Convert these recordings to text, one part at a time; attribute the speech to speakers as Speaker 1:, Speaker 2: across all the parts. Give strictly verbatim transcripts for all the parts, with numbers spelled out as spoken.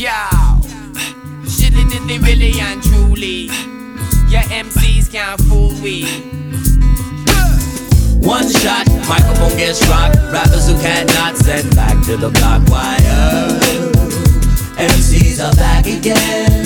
Speaker 1: Yo, shit it is they really and truly. Your M Cs can't fool we.
Speaker 2: One shot, microphone gets rocked. Rappers who cannot send back to the block wire. M Cs are back again.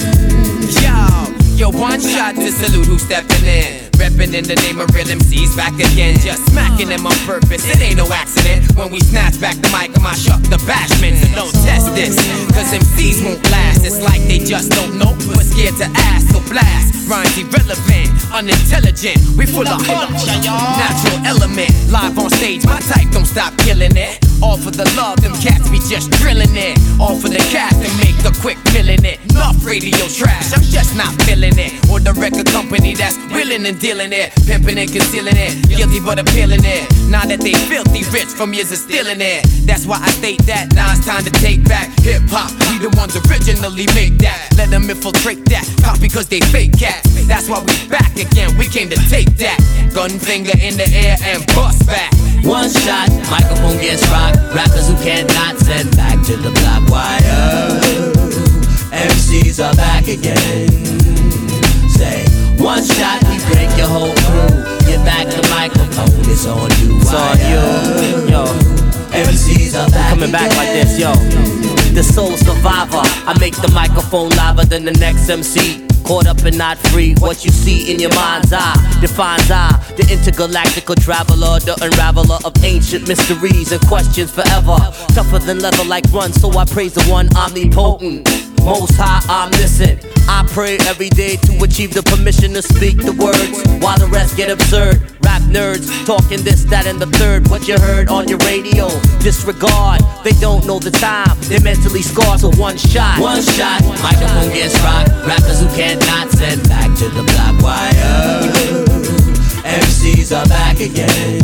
Speaker 1: Yo, yo, one shot to salute who's stepping in. Reppin' in the name of real M Cs back again. Just smacking them on purpose, it ain't no accident. When we snatch back the mic, I shuck the bashment. So don't test this, cause M Cs won't last. It's like they just don't know, but scared to ask. So blast, rhymes irrelevant, unintelligent. We full of heart, natural element. Live on stage, my type don't stop killing it. All for the love, them cats be just drilling it. All for the cash to make a quick million it. Enough radio trash, I'm just not feeling it. Or the record company that's willing and dealing it, pimping and concealing it, guilty but appealing it. Now that they filthy rich from years of stealing it. That's why I state that now it's time to take back hip hop. We the ones originally make that. Let them infiltrate that, copy cause they fake cats. That's why we back again, we came to take that. Gun finger in the air and bust back.
Speaker 2: One shot, microphone gets rocked. Rappers who cannot send back to the block wire. M Cs are back again. Say, one shot, we break your whole crew. Get back the microphone, it's on you.
Speaker 3: It's on you, yo.
Speaker 2: M Cs are back
Speaker 3: Coming back
Speaker 2: again.
Speaker 3: like this, yo. The soul survivor, I make the microphone louder than the next M C. Caught up and not free, what you see in your mind's eye defines I, the intergalactical traveler, the unraveler of ancient mysteries and questions forever. Tougher than leather like run, so I praise the one omnipotent, most high, omniscient. I pray every day to achieve the permission to speak the words, while the rest get absurd. Rap nerds talking this, that, and the third. What you heard on your radio, disregard. They don't know the time, they're mentally scarred. So one shot,
Speaker 2: one shot, microphone gets rocked. Rappers who cannot send back to the block wire. M Cs are back again.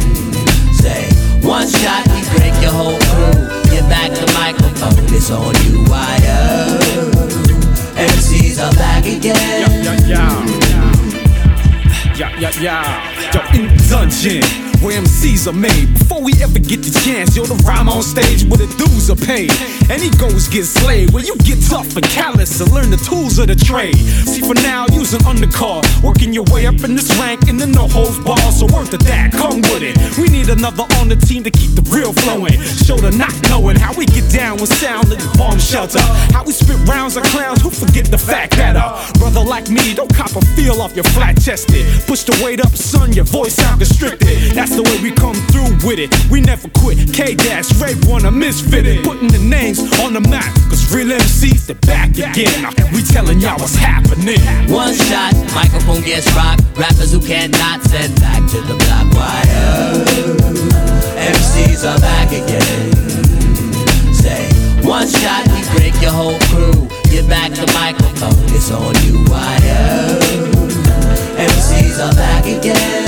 Speaker 2: Say, one shot, we break your whole crew. Get back the microphone, it's on you. Wire. M Cs are back again.
Speaker 4: Yeah, yeah, yeah. Yeah, yeah, yeah. Yo, in the dungeon, where M Cs are made. Before we ever get the chance, yo, to rhyme on stage where the dues are paid. And egos get slayed, where you get tough and callous and learn the tools of the trade. See, for now, use an undercard, working your way up in this rank and then no holds ball. So worth of that, come with it. We need another on the team to keep the real flowing. Show the not knowing how we get down with sound in the bomb shelter. How we spit rounds of clowns who forget the fact that a brother like me don't cop a feel off your flat chested. Push the weight up, son, your voice sound constricted. That's the way we come through with it. We never quit. K-Dash, Ray one, a misfitted. Putting the names on the map, cause real M Cs, they're back again. Now, we telling y'all what's happening.
Speaker 2: One shot, microphone gets rocked. Rappers who cannot send back to the block wire. M Cs are back again. Say, one shot, we break your whole crew. Get back the microphone, it's on you. Wire. M Cs are back again.